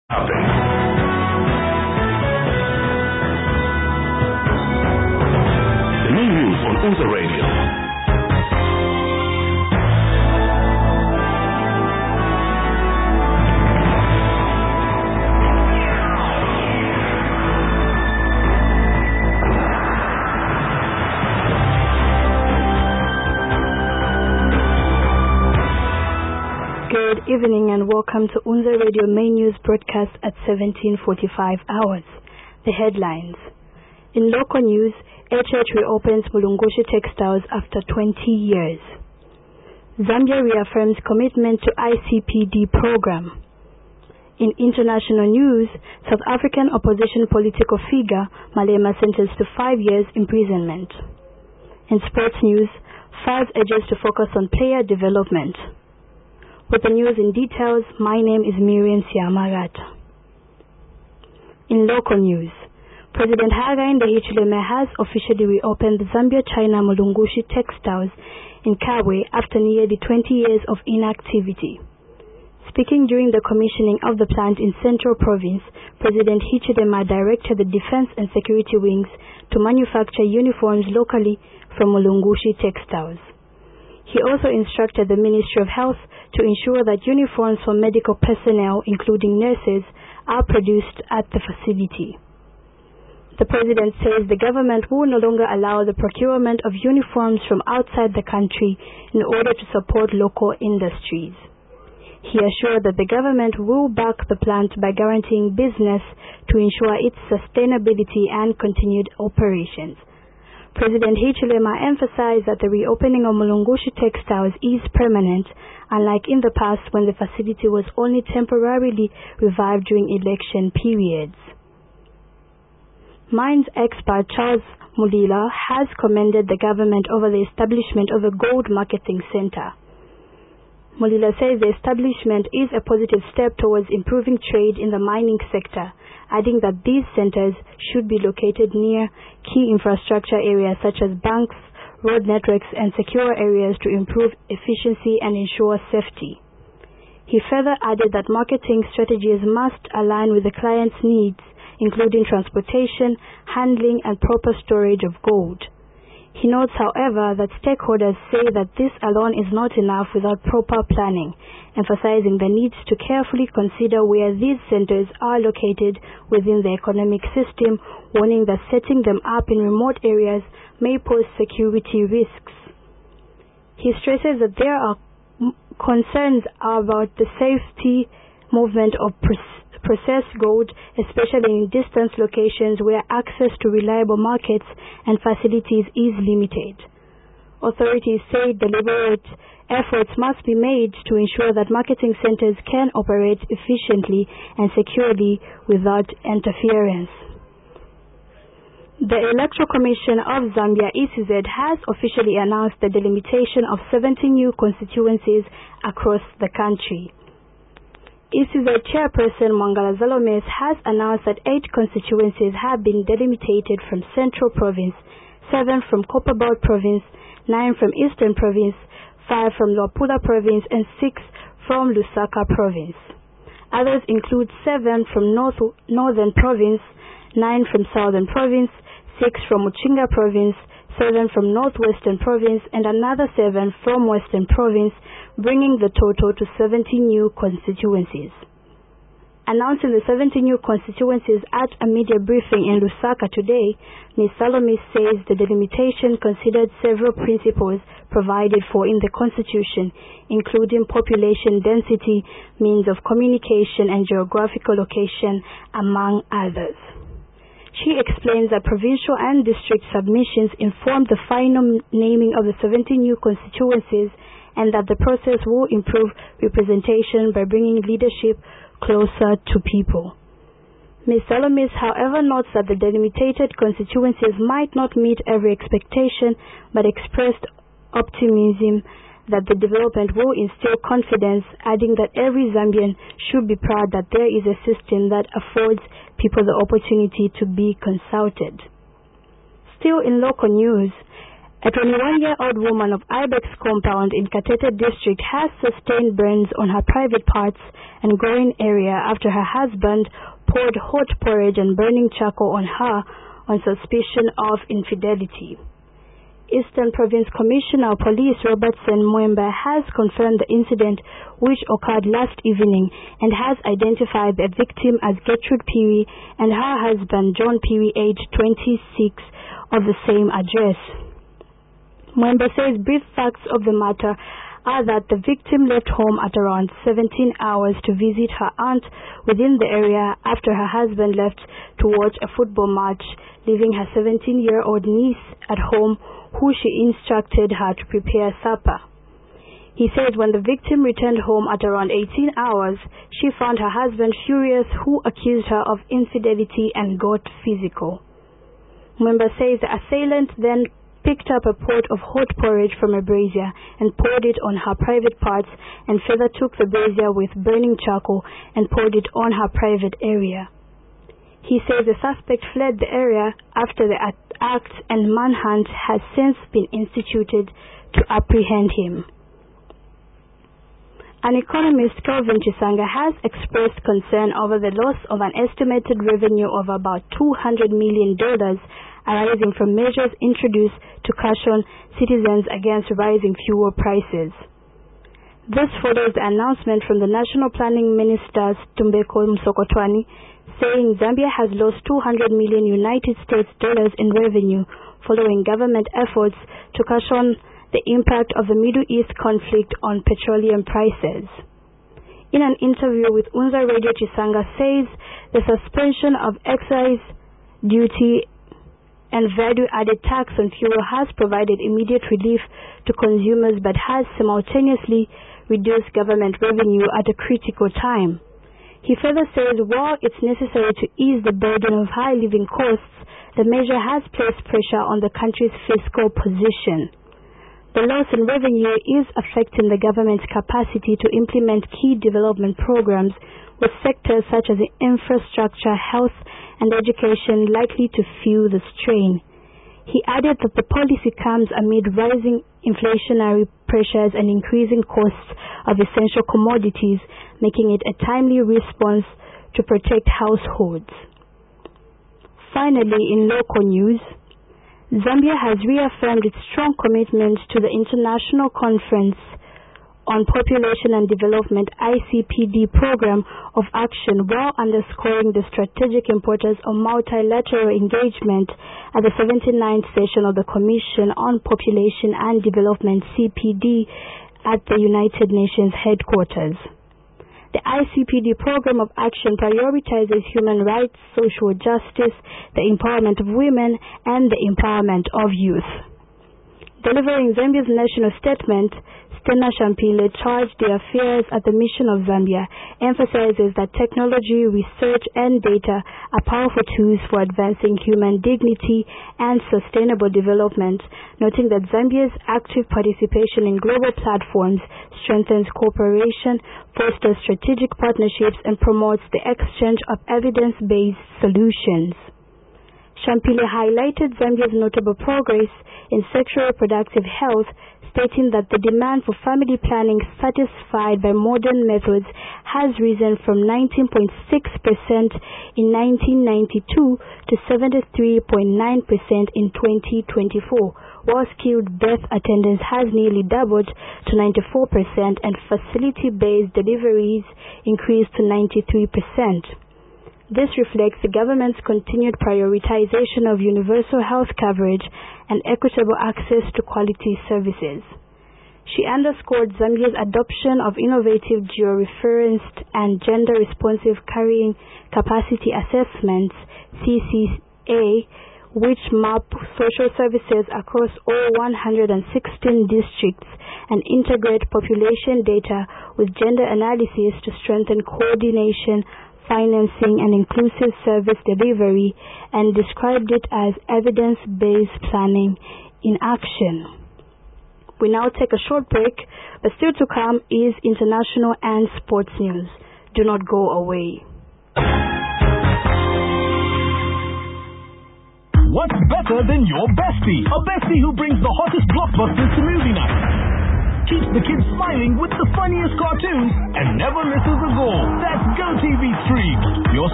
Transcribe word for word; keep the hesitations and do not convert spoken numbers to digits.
Happen. The main news on Unza Radio. Good evening and welcome to Unza Radio main news broadcast at seventeen forty-five hours. The headlines. In local news, H H reopens Mulungushi Textiles after twenty years. Zambia reaffirms commitment to I C P D program. In international news, South African opposition political figure Malema sentenced to five years imprisonment. In sports news, F A Z urges to focus on player development. With the news in details, my name is Miriam Siamagata. In local news, President Hakainde Hichilema has officially reopened the Zambia-China Mulungushi Textiles in Kabwe after nearly twenty years of inactivity. Speaking during the commissioning of the plant in Central Province, President Hichilema directed the Defense and Security Wings to manufacture uniforms locally from Mulungushi Textiles. He also instructed the Ministry of Health to ensure that uniforms for medical personnel, including nurses, are produced at the facility. The President says the government will no longer allow the procurement of uniforms from outside the country in order to support local industries. He assured that the government will back the plant by guaranteeing business to ensure its sustainability and continued operations. President Hichilema emphasized that the reopening of Mulungushi Textiles is permanent, unlike in the past when the facility was only temporarily revived during election periods. Mines expert Charles Mulila has commended the government over the establishment of a gold marketing center. Mulila says the establishment is a positive step towards improving trade in the mining sector, adding that these centers should be located near key infrastructure areas such as banks, road networks, and secure areas to improve efficiency and ensure safety. He further added that marketing strategies must align with the client's needs, including transportation, handling, and proper storage of gold. He notes, however, that stakeholders say that this alone is not enough without proper planning, emphasizing the need to carefully consider where these centers are located within the economic system, warning that setting them up in remote areas may pose security risks. He stresses that there are concerns about the safety movement of processed gold, especially in distant locations where access to reliable markets and facilities is limited. Authorities say deliberate efforts must be made to ensure that marketing centers can operate efficiently and securely without interference. The Electoral Commission of Zambia, E C Z, has officially announced the delimitation of seventy new constituencies across the country. E C Z Chairperson Mwangala Zalomes has announced that eight constituencies have been delimitated from Central Province, seven from Copperbelt Province, nine from Eastern Province, five from Luapula Province, and six from Lusaka Province. Others include seven from North, Northern Province, nine from Southern Province, six from Uchinga Province, seven from Northwestern Province, and another seven from Western Province, bringing the total to seventy new constituencies. Announcing the seventy new constituencies at a media briefing in Lusaka today, Miz Salome says the delimitation considered several principles provided for in the Constitution, including population density, means of communication, and geographical location, among others. She explains that provincial and district submissions informed the final naming of the seventy new constituencies and that the process will improve representation by bringing leadership closer to people. Miz Salomis, however, notes that the delimitated constituencies might not meet every expectation, but expressed optimism that the development will instill confidence, adding that every Zambian should be proud that there is a system that affords people the opportunity to be consulted. Still in local news, A twenty-one-year-old woman of Ibex compound in Katete district has sustained burns on her private parts and groin area after her husband poured hot porridge and burning charcoal on her on suspicion of infidelity. Eastern Province Commissioner of Police Robertson Mwemba has confirmed the incident, which occurred last evening, and has identified the victim as Gertrude Peary and her husband John Peary, aged twenty-six, of the same address. Mwemba says brief facts of the matter are that the victim left home at around seventeen hours to visit her aunt within the area after her husband left to watch a football match, leaving her seventeen-year-old niece at home, who she instructed her to prepare supper. He said when the victim returned home at around eighteen hours, she found her husband furious, who accused her of infidelity and got physical. Mwemba says the assailant then picked up a pot of hot porridge from a brazier and poured it on her private parts, and further took the brazier with burning charcoal and poured it on her private area. He says the suspect fled the area after the act, and manhunt has since been instituted to apprehend him. An economist, Kelvin Chisanga, has expressed concern over the loss of an estimated revenue of about two hundred million dollars arising from measures introduced to caution citizens against rising fuel prices. This follows the announcement from the National Planning Minister Tumbeko Msokotwani saying Zambia has lost two hundred million United States dollars in revenue following government efforts to cushion the impact of the Middle East conflict on petroleum prices. In an interview with Unza Radio, Chisanga says the suspension of excise duty and value-added tax on fuel has provided immediate relief to consumers but has simultaneously reduced government revenue at a critical time. He further says while it's necessary to ease the burden of high living costs, the measure has placed pressure on the country's fiscal position. The loss in revenue is affecting the government's capacity to implement key development programs, with sectors such as infrastructure, health, and education likely to feel the strain. He added that the policy comes amid rising inflationary pressures and increasing costs of essential commodities, making it a timely response to protect households. Finally, in local news, Zambia has reaffirmed its strong commitment to the International Conference on Population and Development I C P D program of action, while underscoring the strategic importance of multilateral engagement at the seventy-ninth session of the Commission on Population and Development C P D at the United Nations headquarters. The I C P D program of action prioritizes human rights, social justice, the empowerment of women, and the empowerment of youth. Delivering Zambia's national statement, Stena Shampile charged the affairs at the Mission of Zambia, emphasizes that technology, research, and data are powerful tools for advancing human dignity and sustainable development, noting that Zambia's active participation in global platforms strengthens cooperation, fosters strategic partnerships, and promotes the exchange of evidence-based solutions. Shampile highlighted Zambia's notable progress in sexual reproductive health, stating that the demand for family planning satisfied by modern methods has risen from nineteen point six percent in nineteen ninety-two to seventy-three point nine percent in twenty twenty-four, while skilled birth attendance has nearly doubled to ninety-four percent and facility-based deliveries increased to ninety-three percent. This reflects the government's continued prioritization of universal health coverage and equitable access to quality services. She underscored Zambia's adoption of innovative geo-referenced and gender-responsive carrying capacity assessments, C C A, which map social services across all one hundred sixteen districts and integrate population data with gender analysis to strengthen coordination, financing, and inclusive service delivery, and described it as evidence-based planning in action. We now take a short break, but still to come is international and sports news. Do not go away. What's better better than your bestie. A bestie who brings the hottest blockbusters to movie night. Keeps the kids smiling with the funniest cartoons and never misses a goal. That's GoTV Stream, your